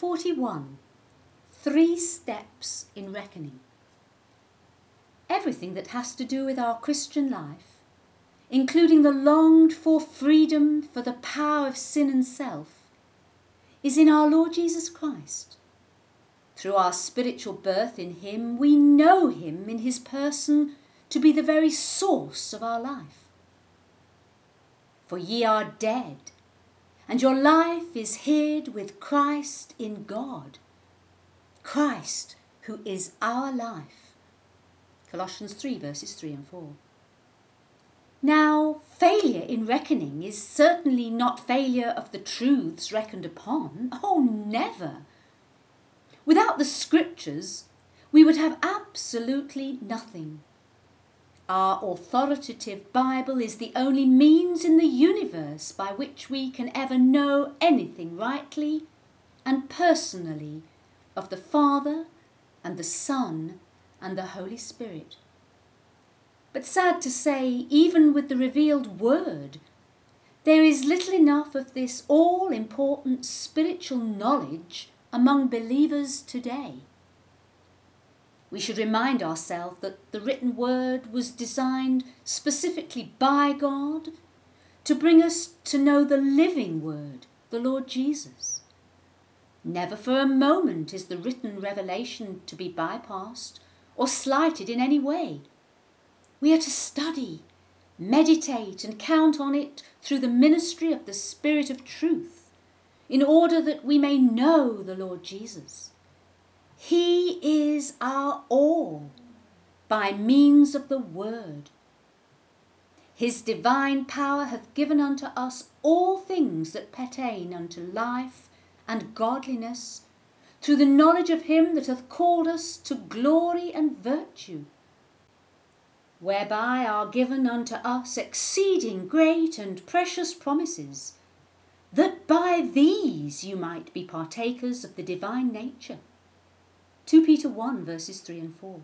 41. 3 steps in reckoning. Everything that has to do with our Christian life, including the longed for freedom for the power of sin and self, is in our Lord Jesus Christ. Through our spiritual birth in him, we know him in his person to be the very source of our life. For ye are dead, and your life is hid with Christ in God. Christ, who is our life. Colossians 3 verses 3 and 4. Now, failure in reckoning is certainly not failure of the truths reckoned upon. Oh, never. Without the scriptures, we would have absolutely nothing. Our authoritative Bible is the only means in the universe by which we can ever know anything rightly and personally of the Father and the Son and the Holy Spirit. But sad to say, even with the revealed word, there is little enough of this all-important spiritual knowledge among believers today. We should remind ourselves that the written word was designed specifically by God to bring us to know the living word, the Lord Jesus. Never for a moment is the written revelation to be bypassed or slighted in any way. We are to study, meditate and count on it through the ministry of the Spirit of truth, in order that we may know the Lord Jesus. He is our all by means of the word. His divine power hath given unto us all things that pertain unto life and godliness, through the knowledge of him that hath called us to glory and virtue, whereby are given unto us exceeding great and precious promises, that by these you might be partakers of the divine nature. 2 Peter 1 verses 3 and 4.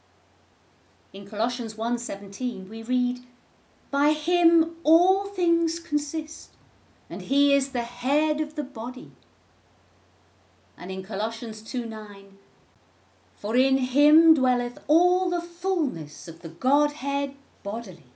In Colossians 1:17 we read, by him all things consist, and he is the head of the body. And in Colossians 2:9, for in him dwelleth all the fullness of the Godhead bodily.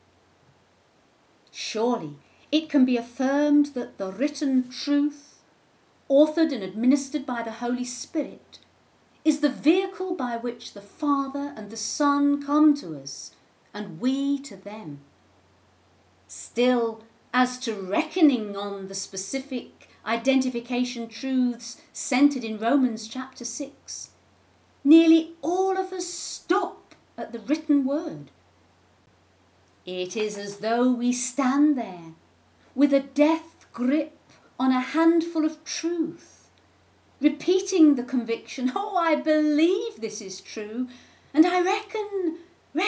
Surely it can be affirmed that the written truth, authored and administered by the Holy Spirit, is the vehicle by which the Father and the Son come to us, and we to them. Still, as to reckoning on the specific identification truths centred in Romans chapter 6, nearly all of us stop at the written word. It is as though we stand there with a death grip on a handful of truth, repeating the conviction, oh, I believe this is true, and I reckon.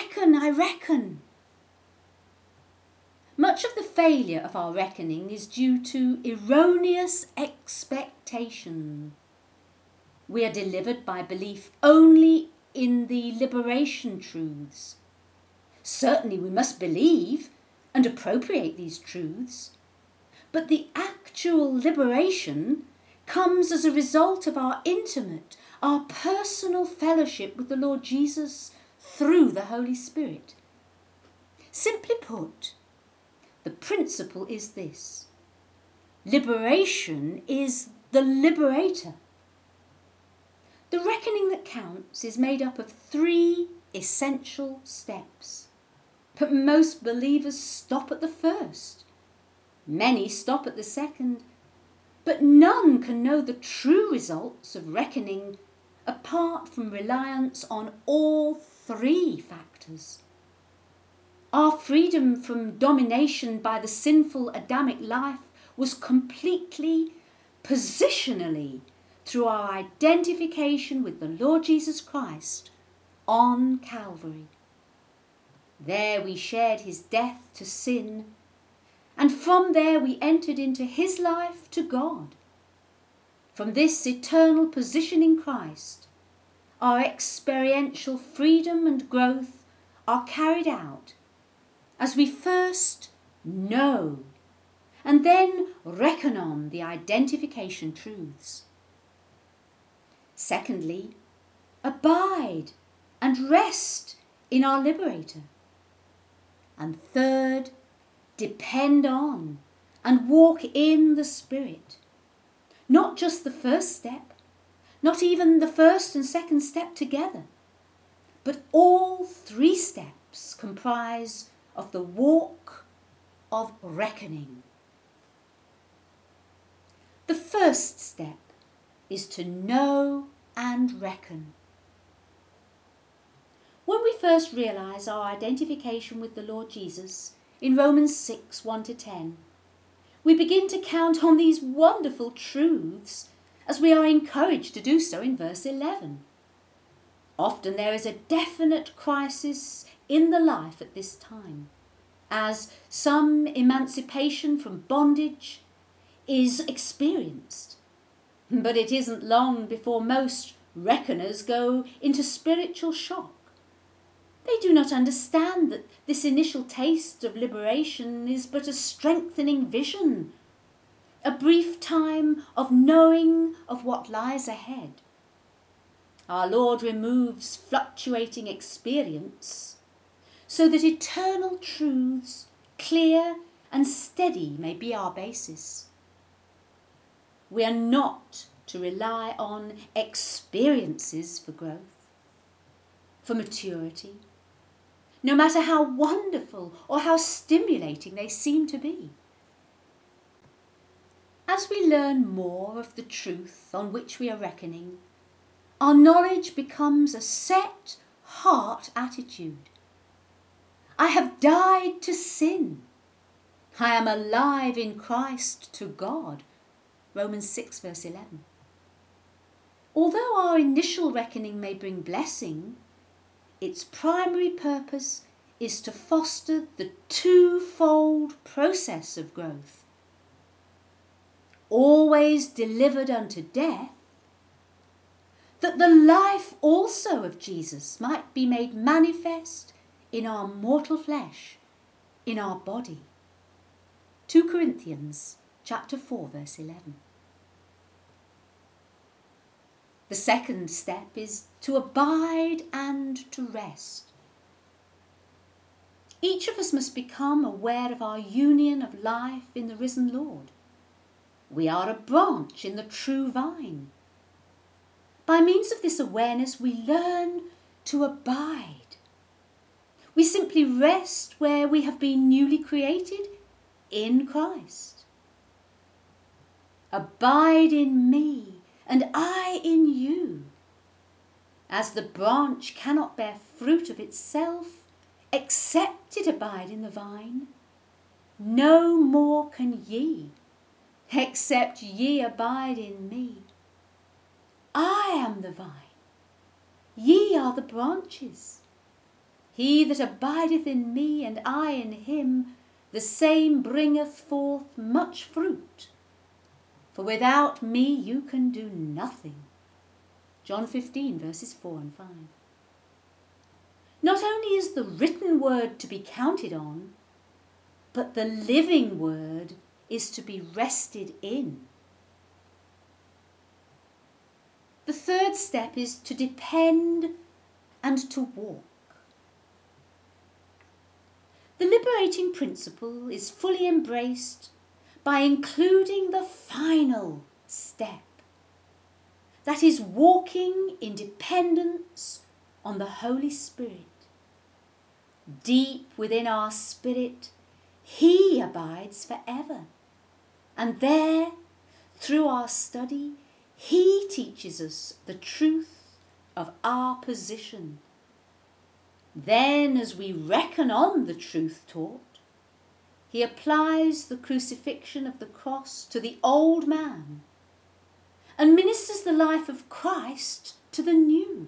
Much of the failure of our reckoning is due to erroneous expectation. We are delivered by belief only in the liberation truths. Certainly we must believe and appropriate these truths, but the actual liberation comes as a result of our intimate, our personal fellowship with the Lord Jesus through the Holy Spirit. Simply put, the principle is this: liberation is the liberator. The reckoning that counts is made up of 3 essential steps, but most believers stop at the first. Many stop at the second, but none can know the true results of reckoning apart from reliance on all 3 factors. Our freedom from domination by the sinful Adamic life was completely, positionally, through our identification with the Lord Jesus Christ on Calvary. There we shared his death to sin, and from there we entered into his life to God. From this eternal position in Christ, our experiential freedom and growth are carried out as we first know and then reckon on the identification truths. Secondly, abide and rest in our liberator. And third, depend on and walk in the Spirit. Not just the first step, not even the first and second step together, but all three steps comprise of the walk of reckoning. The first step is to know and reckon. When we first realise our identification with the Lord Jesus in Romans 6, 1-10, we begin to count on these wonderful truths as we are encouraged to do so in verse 11. Often there is a definite crisis in the life at this time, as some emancipation from bondage is experienced. But it isn't long before most reckoners go into spiritual shock. They do not understand that this initial taste of liberation is but a strengthening vision, a brief time of knowing of what lies ahead. Our Lord removes fluctuating experience so that eternal truths, clear and steady, may be our basis. We are not to rely on experiences for growth, for maturity, no matter how wonderful or how stimulating they seem to be. As we learn more of the truth on which we are reckoning, our knowledge becomes a set heart attitude. I have died to sin. I am alive in Christ to God. Romans 6, verse 11. Although our initial reckoning may bring blessing, its primary purpose is to foster the twofold process of growth. Always delivered unto death, that the life also of Jesus might be made manifest in our mortal flesh, in our body. 2 Corinthians chapter 4, verse 11. The second step is to abide and to rest. Each of us must become aware of our union of life in the risen Lord. We are a branch in the true vine. By means of this awareness, we learn to abide. We simply rest where we have been newly created in Christ. Abide in me, and I in you. As the branch cannot bear fruit of itself, except it abide in the vine, no more can ye, except ye abide in me. I am the vine, ye are the branches. He that abideth in me, and I in him, the same bringeth forth much fruit. For without me you can do nothing. John 15, verses 4 and 5. Not only is the written word to be counted on, but the living word is to be rested in. The third step is to depend and to walk. The liberating principle is fully embraced by including the final step, that is, walking in dependence on the Holy Spirit. Deep within our spirit, He abides forever, and there, through our study, He teaches us the truth of our position. Then, as we reckon on the truth taught, He applies the crucifixion of the cross to the old man and ministers the life of Christ to the new.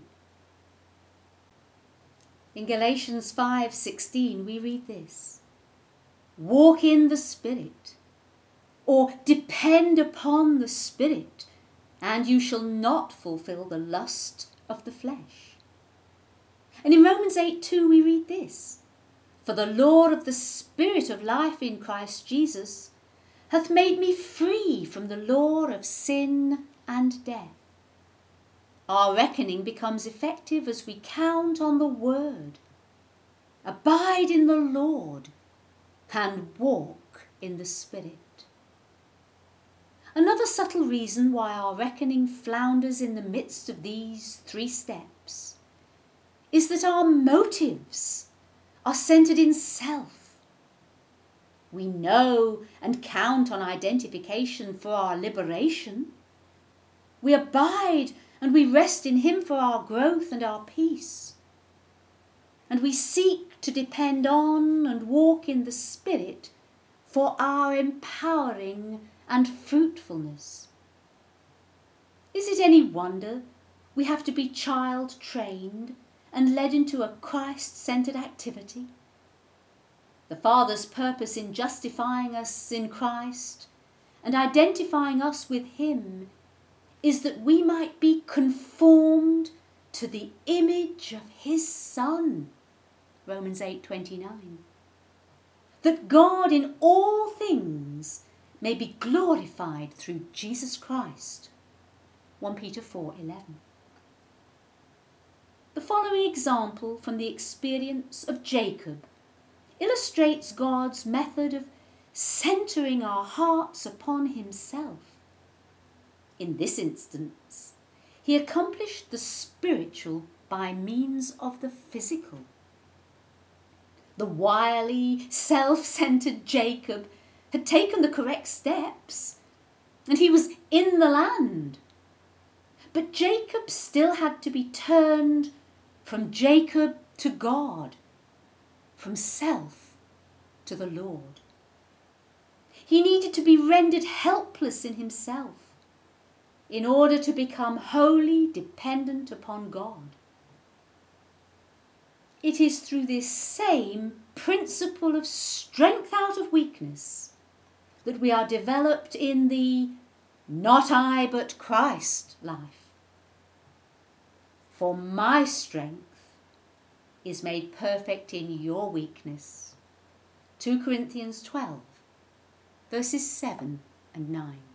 In Galatians 5:16 we read this: walk in the Spirit, or depend upon the Spirit, and you shall not fulfill the lust of the flesh. And in Romans 8:2 we read this: for the law of the Spirit of life in Christ Jesus hath made me free from the law of sin and death. Our reckoning becomes effective as we count on the Word, abide in the Lord, and walk in the Spirit. Another subtle reason why our reckoning flounders in the midst of these 3 steps is that our motives are centered in self. We know and count on identification for our liberation. We abide and we rest in Him for our growth and our peace. And we seek to depend on and walk in the Spirit for our empowering and fruitfulness. Is it any wonder we have to be child trained and led into a Christ-centered activity? The Father's purpose in justifying us in Christ and identifying us with Him is that we might be conformed to the image of His Son, Romans 8:29. That God in all things may be glorified through Jesus Christ, 1 Peter 4:11. The following example from the experience of Jacob illustrates God's method of centering our hearts upon Himself. In this instance, He accomplished the spiritual by means of the physical. The wily, self-centered Jacob had taken the correct steps, and he was in the land. But Jacob still had to be turned from Jacob to God, from self to the Lord. He needed to be rendered helpless in himself in order to become wholly dependent upon God. It is through this same principle of strength out of weakness that we are developed in the not I but Christ life. For my strength is made perfect in your weakness. 2 Corinthians 12, verses 7 and 9.